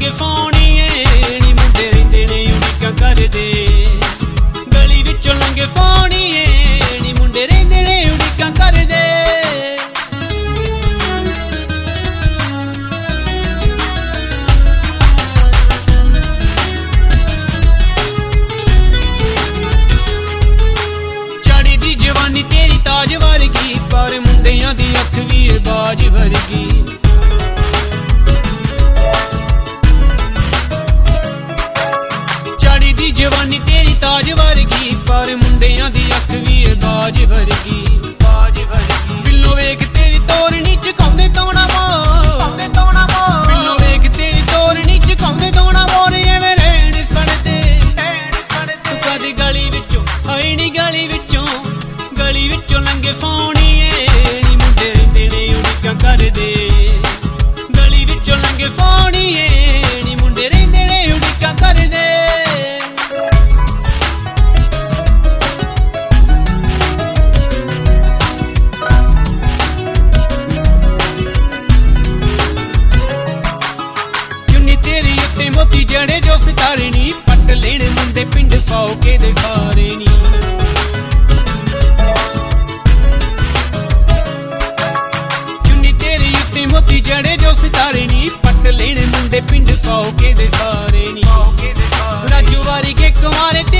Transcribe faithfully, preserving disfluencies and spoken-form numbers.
ਲੰਘੇ ਫੋਣੀਏ ਨੀ ਮੁੰਡੇ ਰਹਿੰਦੇ ਨੇ ਉਡੀਕਾਂ ਕਰਦੇ ਗਲੀ ਵਿੱਚੋਂ ਲੰਘੇ ਫੋਣੀਏ ਨੀ ਮੁੰਡੇ ਰਹਿੰਦੇ ਨੇ ਉਡੀਕਾਂ ਕਰਦੇ ਚੜੀ ਦੀ ਜਵਾਨੀ ਤੇਰੀ ਤਾਜ ਵਰਗੀ ਪਰ ਮੁੰਡਿਆਂ ਦੀ ਅੱਖ ਵੀ ਏ ਬਾਜ ਵਰਗੀ ਜਵਾਨੀ ਤੇਰੀ ਤਾਜ ਵਰਗੀ ਪਰ ਮੁੰਡਿਆਂ ਦੀ ਅੱਖ ਵੀ ਏ ਬਾਜ ਵਰਗੀ ਬਾਜ ਵਰਗੀ ਬਿੱਲੋ ਵੇਖ ਤੇਰੀ ਤੋਰਨੀ ਚਕਾਉਂਦੇ ਤੋਣਾ ਮੋਰ ਬਿੱਲੋ ਵੇਖ ਤੇਰੀ ਤੋਰਨੀ ਚਕਾਉਂਦੇ ਤੋਣਾ ਮੋਰ ਐਵੇਂ ਰਹਿਣ ਸੜਦੇ ਤੂੰ ਕਦੀ ਗਲੀ ਵਿੱਚੋਂ ਆਈ ਨੀ ਗਲੀ ਵਿੱਚੋਂ ਗਲੀ ਵਿੱਚੋਂ ਲੰਘੇ ਫੋਣੀਏ ਨੀ ਮੁੰਡੇ ਰਹਿੰਦੇ ਨੇ ਉਡੀਕਾਂ ਕਰਦੇ ਗਲੀ ਵਿੱਚੋਂ ਲੰਘੇ ਫੋਣੀਏ ਨੀ ਮੁੰਡੇ ਰਹਿੰਦੇ ਨੇ ਉਡੀਕਾਂ ਕਰਦੇ ਮੋਤੀ ਜੜੇ ਜੋ ਸਿਤਾਰੇ ਨੀ ਪੱਟ ਲੈਣੇ ਮੁੰਡੇ ਪਿੰਡ ਸੌ ਕੇ ਦੇ ਸਾਰੇ ਨੀ ਚੁੰਨੀ ਤੇਰੀ ਉੱਤੇ ਮੋਤੀ ਜੜੇ ਜੋ ਸਿਤਾਰੇ ਨੀ ਪੱਟ ਲੈਣੇ ਮੁੰਡੇ ਪਿੰਡ ਸੌ ਕੇ ਦੇ ਸਾਰੇ ਨੀ ਰਾਜੂ ਵਾਰੀ ਕੇ ਕੁਮਾਰੇ